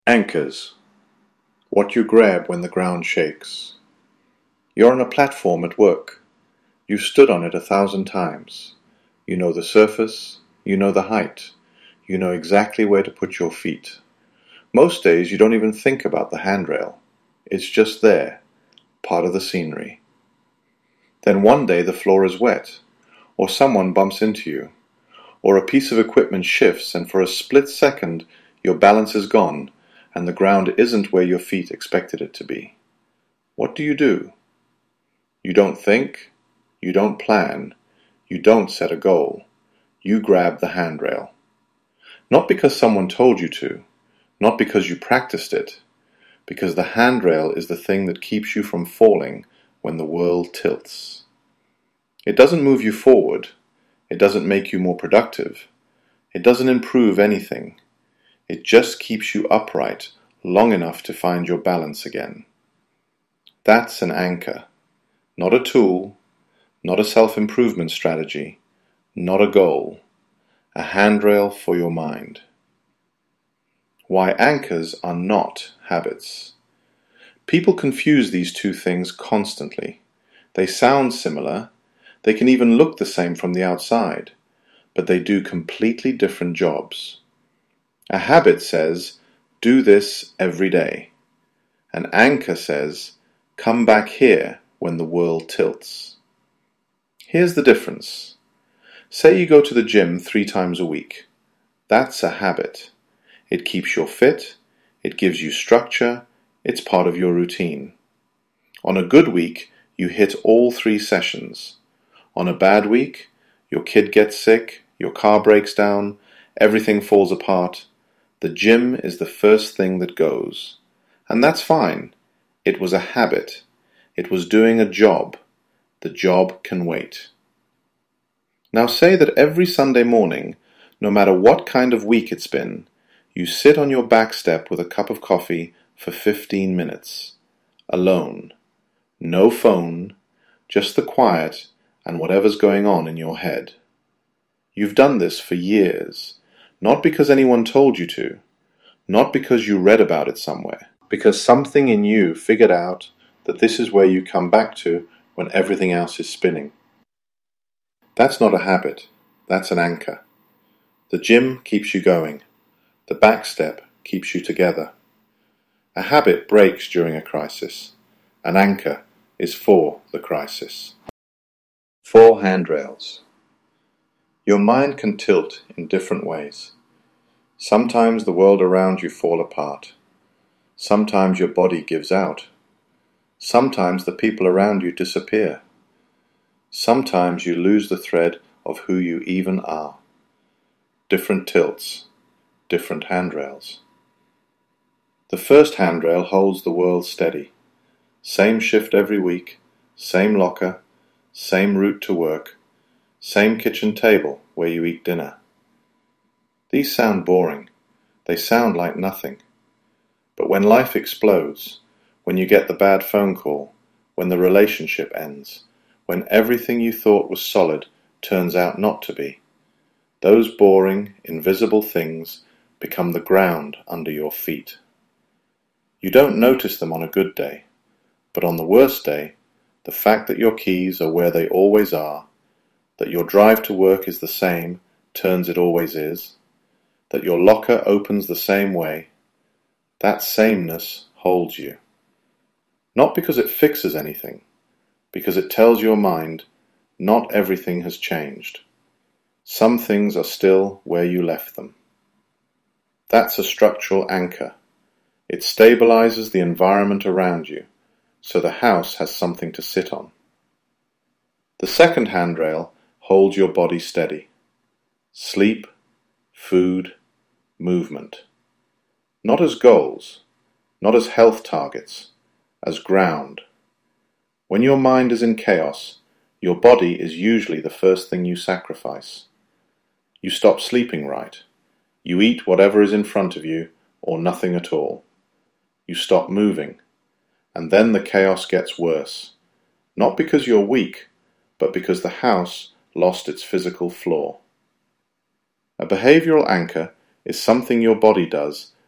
Anchors. What you grab when the ground shakes. You're on a platform at work. You've stood on it 1,000 times. You know the surface. You know the height. You know exactly where to put your feet. Most days you don't even think about the handrail. It's just there, part of the scenery. Then one day the floor is wet, or someone bumps into you, or a piece of equipment shifts and for a split second your balance is gone and the ground isn't where your feet expected it to be. What do? You don't think, you don't plan, you don't set a goal. You grab the handrail. Not because someone told you to, not because you practiced it, because the handrail is the thing that keeps you from falling when the world tilts. It doesn't move you forward, it doesn't make you more productive, it doesn't improve anything. It just keeps you upright long enough to find your balance again. That's an anchor, not a tool, not a self-improvement strategy, not a goal, a handrail for your mind. Why anchors are not habits. People confuse these two things constantly. They sound similar, they can even look the same from the outside, but they do completely different jobs. A habit says, do this every day. An anchor says, come back here when the world tilts. Here's the difference. Say you go to the gym 3 times a week. That's a habit. It keeps you fit, it gives you structure, it's part of your routine. On a good week, you hit all 3 sessions. On a bad week, your kid gets sick, your car breaks down, everything falls apart. The gym is the first thing that goes. And that's fine. It was a habit. It was doing a job. The job can wait. Now say that every Sunday morning, no matter what kind of week it's been, you sit on your back step with a cup of coffee for 15 minutes. Alone. No phone, just the quiet and whatever's going on in your head. You've done this for years, not because anyone told you to, not because you read about it somewhere, because something in you figured out that this is where you come back to when everything else is spinning. That's not a habit, that's an anchor. The gym keeps you going. The back step keeps you together. A habit breaks during a crisis. An anchor is for the crisis. 4 handrails. Your mind can tilt in different ways. Sometimes the world around you falls apart. Sometimes your body gives out. Sometimes the people around you disappear. Sometimes you lose the thread of who you even are. Different tilts, different handrails. The first handrail holds the world steady. Same shift every week, same locker, same route to work, same kitchen table where you eat dinner. These sound boring. They sound like nothing. But when life explodes, when you get the bad phone call, when the relationship ends, when everything you thought was solid turns out not to be, those boring, invisible things become the ground under your feet. You don't notice them on a good day, but on the worst day, the fact that your keys are where they always are, that your drive to work is the same, turns it always is, that your locker opens the same way, that sameness holds you. Not because it fixes anything, because it tells your mind, not everything has changed. Some things are still where you left them. That's a structural anchor. It stabilizes the environment around you, so the house has something to sit on. The second handrail holds your body steady. Sleep, food, movement. Not as goals, not as health targets, as ground. When your mind is in chaos, your body is usually the first thing you sacrifice. You stop sleeping right. You eat whatever is in front of you, or nothing at all. You stop moving. And then the chaos gets worse. Not because you're weak, but because the house lost its physical floor. A behavioral anchor is something your body does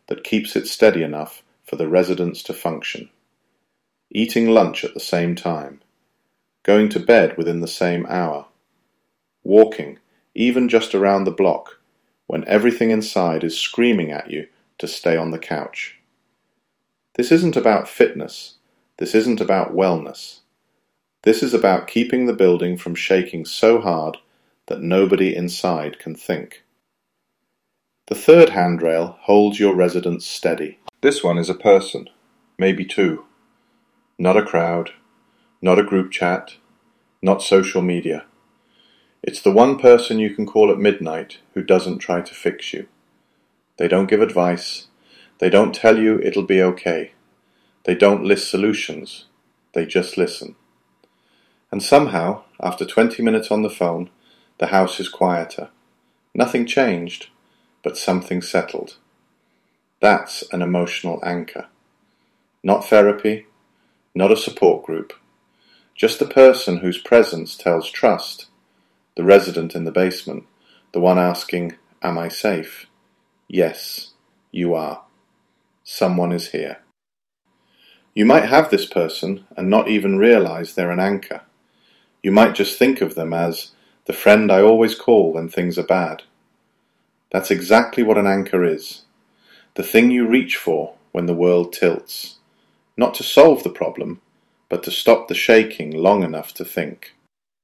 that keeps it steady enough for the residents to function. Eating lunch at the same time. Going to bed within the same hour. Walking, even just around the block, when everything inside is screaming at you to stay on the couch. This isn't about fitness. This isn't about wellness. This is about keeping the building from shaking so hard that nobody inside can think. The third handrail holds your residents steady. This one is a person, maybe two. Not a crowd, not a group chat, not social media. It's the one person you can call at midnight who doesn't try to fix you. They don't give advice. They don't tell you it'll be okay. They don't list solutions. They just listen. And somehow, after 20 minutes on the phone, the house is quieter. Nothing changed, but something settled. That's an emotional anchor. Not therapy, not a support group. Just the person whose presence tells trust. The resident in the basement, the one asking, "Am I safe?" Yes, you are. Someone is here. You might have this person and not even realize they're an anchor. You might just think of them as the friend I always call when things are bad. That's exactly what an anchor is. The thing you reach for when the world tilts. Not to solve the problem, but to stop the shaking long enough to think.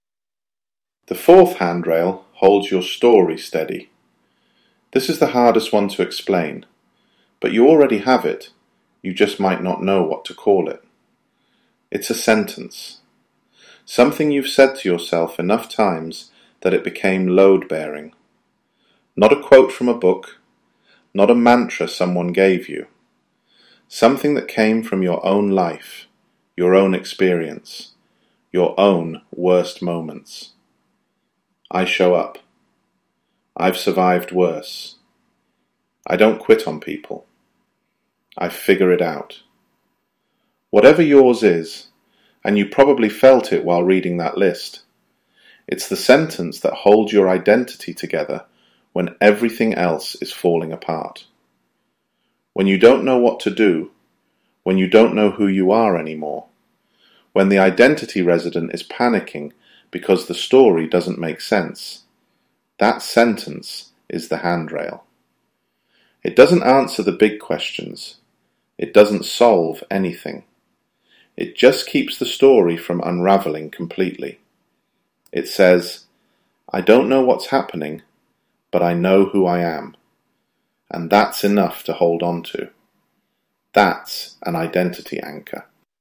The fourth handrail holds your story steady. This is the hardest one to explain, but you already have it. You just might not know what to call it. It's a sentence. Something you've said to yourself enough times that it became load-bearing. Not a quote from a book, not a mantra someone gave you. Something that came from your own life, your own experience, your own worst moments. I show up. I've survived worse. I don't quit on people. I figure it out. Whatever yours is, and you probably felt it while reading that list, it's the sentence that holds your identity together when everything else is falling apart. When you don't know what to do, when you don't know who you are anymore, when the identity resident is panicking because the story doesn't make sense, that sentence is the handrail. It doesn't answer the big questions. It doesn't solve anything. It just keeps the story from unraveling completely. It says, I don't know what's happening, but I know who I am. And that's enough to hold on to. That's an identity anchor.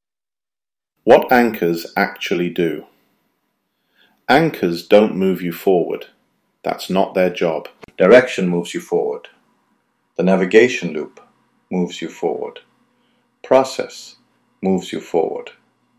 What anchors actually do? Anchors don't move you forward. That's not their job. Direction moves you forward. The navigation loop moves you forward. Process moves you forward.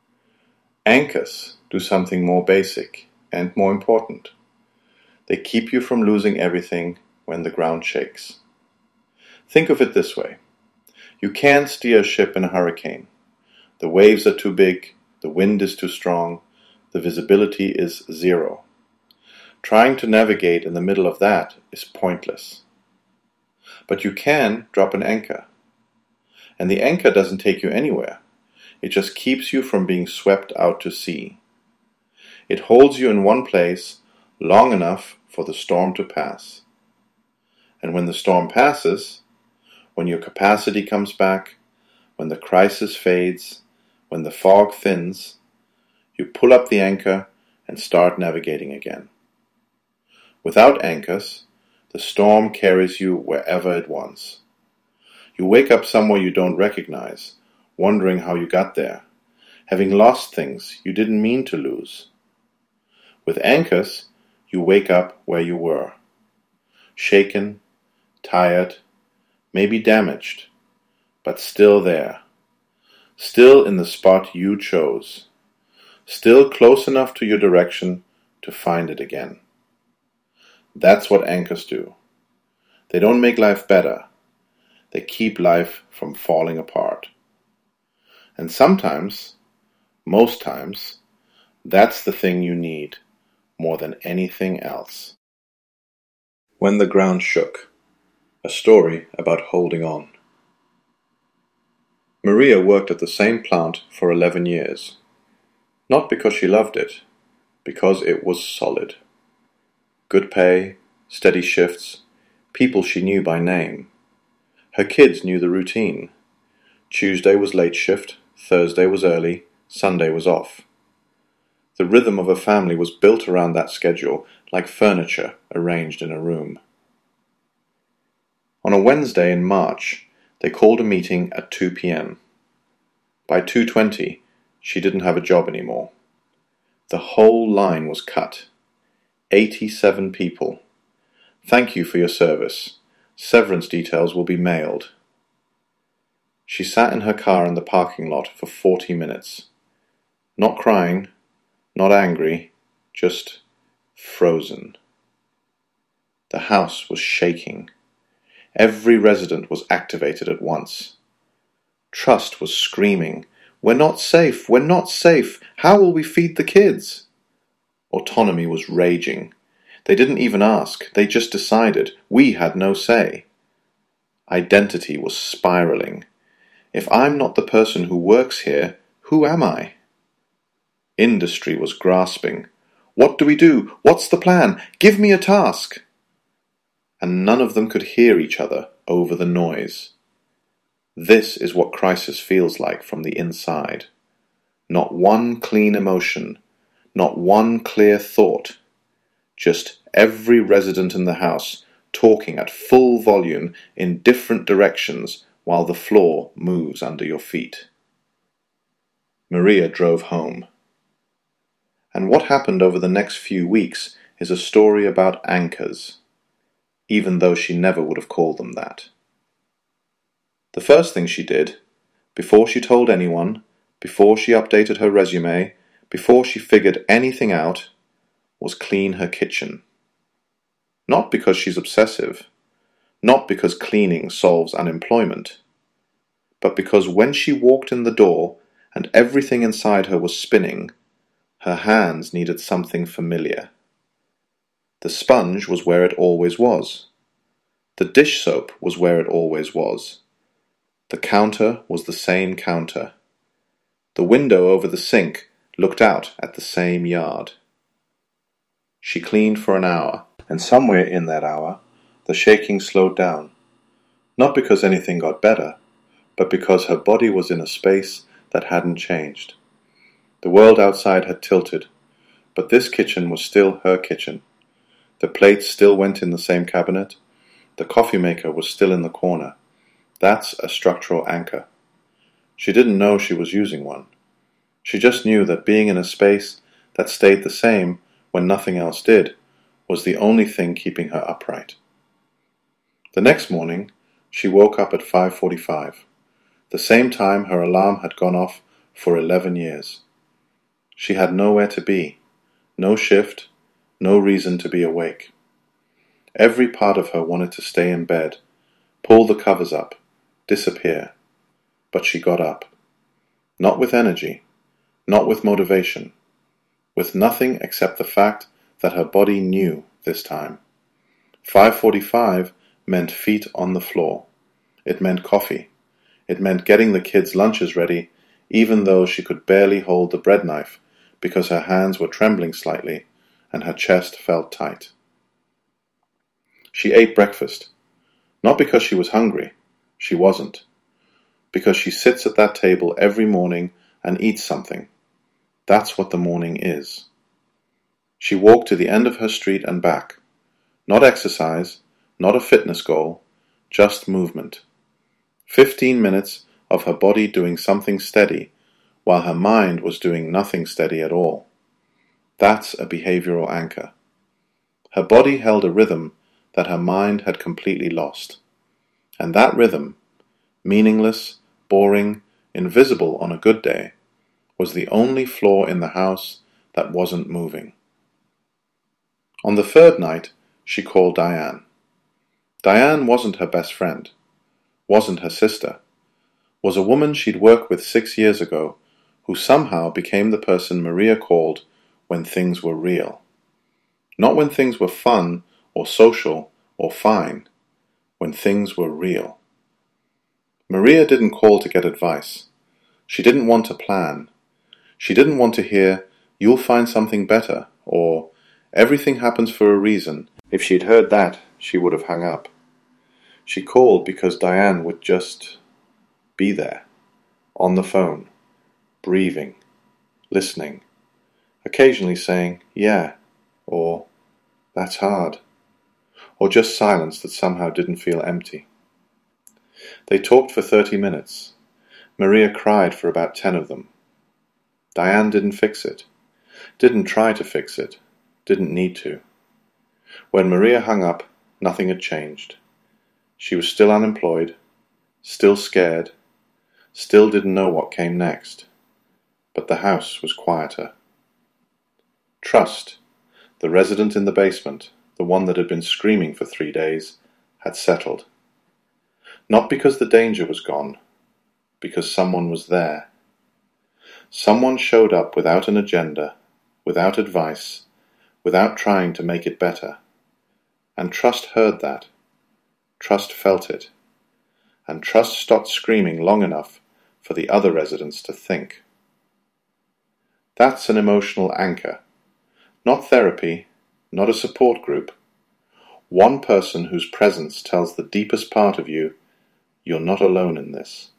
Anchors do something more basic and more important. They keep you from losing everything when the ground shakes. Think of it this way. You can't steer a ship in a hurricane. The waves are too big, the wind is too strong, the visibility is zero. Trying to navigate in the middle of that is pointless. But you can drop an anchor. And the anchor doesn't take you anywhere. It just keeps you from being swept out to sea. It holds you in one place long enough for the storm to pass. And when the storm passes, when your capacity comes back, when the crisis fades, when the fog thins, you pull up the anchor and start navigating again. Without anchors, the storm carries you wherever it wants. You wake up somewhere you don't recognize, wondering how you got there, having lost things you didn't mean to lose. With anchors, you wake up where you were. Shaken, tired, maybe damaged, but still there. Still in the spot you chose. Still close enough to your direction to find it again. That's what anchors do. They don't make life better. They keep life from falling apart. And sometimes, most times, that's the thing you need more than anything else. When the Ground Shook. A story about holding on. Maria worked at the same plant for 11 years. Not because she loved it, because it was solid. Good pay, steady shifts, people she knew by name. Her kids knew the routine. Tuesday was late shift, Thursday was early, Sunday was off. The rhythm of a family was built around that schedule like furniture arranged in a room. On a Wednesday in March, they called a meeting at 2 p.m. By 2:20, she didn't have a job anymore. The whole line was cut. 87 people. Thank you for your service. Severance details will be mailed. She sat in her car in the parking lot for 40 minutes. Not crying, not angry, just frozen. The house was shaking. Every resident was activated at once. Trust was screaming, "We're not safe! We're not safe! How will we feed the kids?" Autonomy was raging. They didn't even ask, they just decided. We had no say. Identity was spiraling. If I'm not the person who works here, who am I? Industry was grasping. What do we do? What's the plan? Give me a task! And none of them could hear each other over the noise. This is what crisis feels like from the inside. Not one clean emotion, not one clear thought. Just every resident in the house talking at full volume in different directions while the floor moves under your feet. Maria drove home. And what happened over the next few weeks is a story about anchors, even though she never would have called them that. The first thing she did, before she told anyone, before she updated her resume, before she figured anything out, was clean her kitchen. Not because she's obsessive, not because cleaning solves unemployment, but because when she walked in the door and everything inside her was spinning, her hands needed something familiar. The sponge was where it always was. The dish soap was where it always was. The counter was the same counter. The window over the sink looked out at the same yard. She cleaned for an hour, and somewhere in that hour, the shaking slowed down. Not because anything got better, but because her body was in a space that hadn't changed. The world outside had tilted, but this kitchen was still her kitchen. The plates still went in the same cabinet. The coffee maker was still in the corner. That's a structural anchor. She didn't know she was using one. She just knew that being in a space that stayed the same when nothing else did was the only thing keeping her upright. The next morning, she woke up at 5:45, the same time her alarm had gone off for 11 years. She had nowhere to be, no shift, no reason to be awake. Every part of her wanted to stay in bed, pull the covers up, disappear. But she got up. Not with energy, not with motivation, with nothing except the fact that her body knew this time. 5:45 meant feet on the floor. It meant coffee. It meant getting the kids' lunches ready, even though she could barely hold the bread knife because her hands were trembling slightly and her chest felt tight. She ate breakfast, not because she was hungry. She wasn't. Because she sits at that table every morning and eats something. That's what the morning is. She walked to the end of her street and back. Not exercise, not a fitness goal, just movement. 15 minutes of her body doing something steady, while her mind was doing nothing steady at all. That's a behavioral anchor. Her body held a rhythm that her mind had completely lost. And that rhythm, meaningless, boring, invisible on a good day, was the only floor in the house that wasn't moving. On the third night, she called Diane. Diane wasn't her best friend, wasn't her sister, was a woman she'd worked with 6 years ago who somehow became the person Maria called when things were real. Not when things were fun or social or fine, when things were real. Maria didn't call to get advice. She didn't want a plan. She didn't want to hear, "You'll find something better," or "Everything happens for a reason." If she'd heard that, she would have hung up. She called because Diane would just be there, on the phone, breathing, listening, occasionally saying, "Yeah," or "That's hard," or just silence that somehow didn't feel empty. They talked for 30 minutes. Maria cried for about 10 of them. Diane didn't fix it, didn't try to fix it, didn't need to. When Maria hung up, nothing had changed. She was still unemployed, still scared, still didn't know what came next. But the house was quieter. Trust, the resident in the basement, the one that had been screaming for 3 days, had settled. Not because the danger was gone, because someone was there. Someone showed up without an agenda, without advice, without trying to make it better. And Trust heard that. Trust felt it. And Trust stopped screaming long enough for the other residents to think. That's an emotional anchor. Not therapy, not a support group. One person whose presence tells the deepest part of you, "You're not alone in this."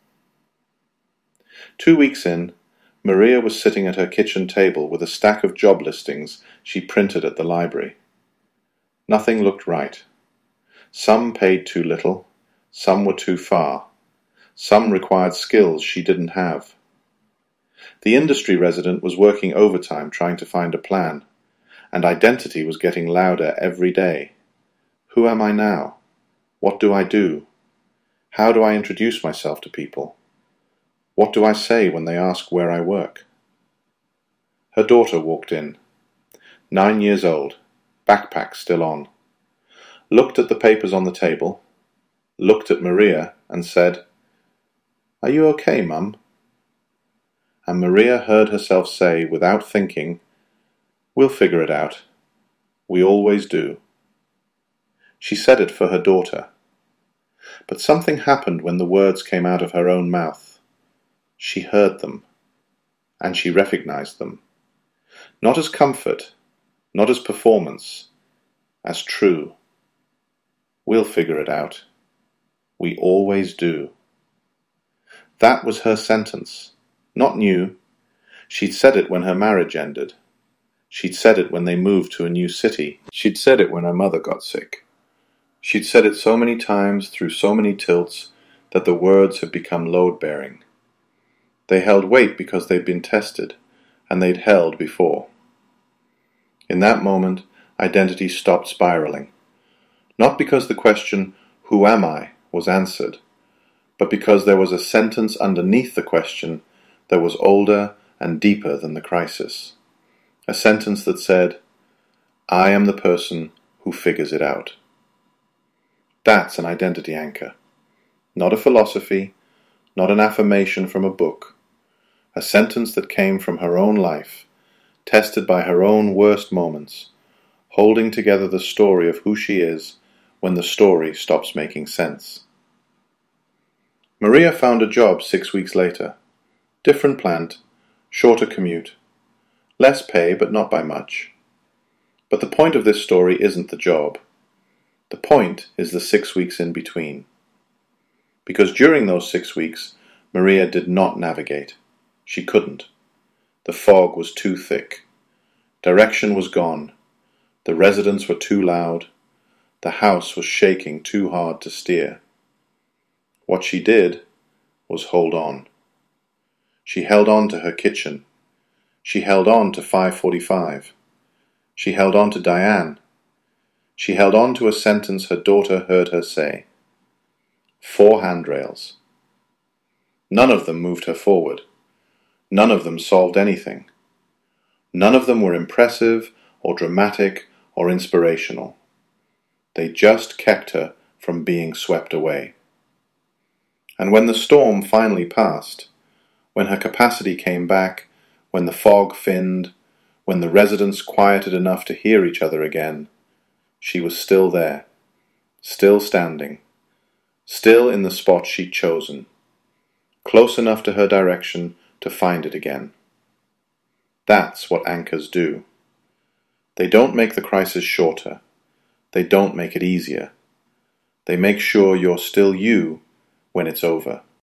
2 weeks in, Maria was sitting at her kitchen table with a stack of job listings she printed at the library. Nothing looked right. Some paid too little, some were too far, some required skills she didn't have. The industry resident was working overtime trying to find a plan, and identity was getting louder every day. Who am I now? What do I do? How do I introduce myself to people? What do I say when they ask where I work? Her daughter walked in, 9 years old, backpack still on, looked at the papers on the table, looked at Maria and said, "Are you okay, Mum?" And Maria heard herself say, without thinking, "We'll figure it out. We always do." She said it for her daughter. But something happened when the words came out of her own mouth. She heard them, and she recognized them. Not as comfort, not as performance, as true. We'll figure it out. We always do. That was her sentence. Not new. She'd said it when her marriage ended. She'd said it when they moved to a new city. She'd said it when her mother got sick. She'd said it so many times through so many tilts that the words had become load-bearing. They held weight because they'd been tested, and they'd held before. In that moment, identity stopped spiraling. Not because the question, "Who am I?" was answered, but because there was a sentence underneath the question that was older and deeper than the crisis. A sentence that said, "I am the person who figures it out." That's an identity anchor. Not a philosophy, not an affirmation from a book. A sentence that came from her own life, tested by her own worst moments, holding together the story of who she is when the story stops making sense. Maria found a job 6 weeks later. Different plant, shorter commute. Less pay, but not by much. But the point of this story isn't the job. The point is the 6 weeks in between. Because during those 6 weeks, Maria did not navigate. She couldn't. The fog was too thick. Direction was gone. The residents were too loud. The house was shaking too hard to steer. What she did was hold on. She held on to her kitchen. She held on to 5:45. She held on to Diane. She held on to a sentence her daughter heard her say. 4 handrails. None of them moved her forward. None of them solved anything. None of them were impressive or dramatic or inspirational. They just kept her from being swept away. And when the storm finally passed, when her capacity came back, when the fog thinned, when the residents quieted enough to hear each other again, she was still there, still standing, still in the spot she'd chosen, close enough to her direction to find it again. That's what anchors do. They don't make the crisis shorter. They don't make it easier. They make sure you're still you when it's over.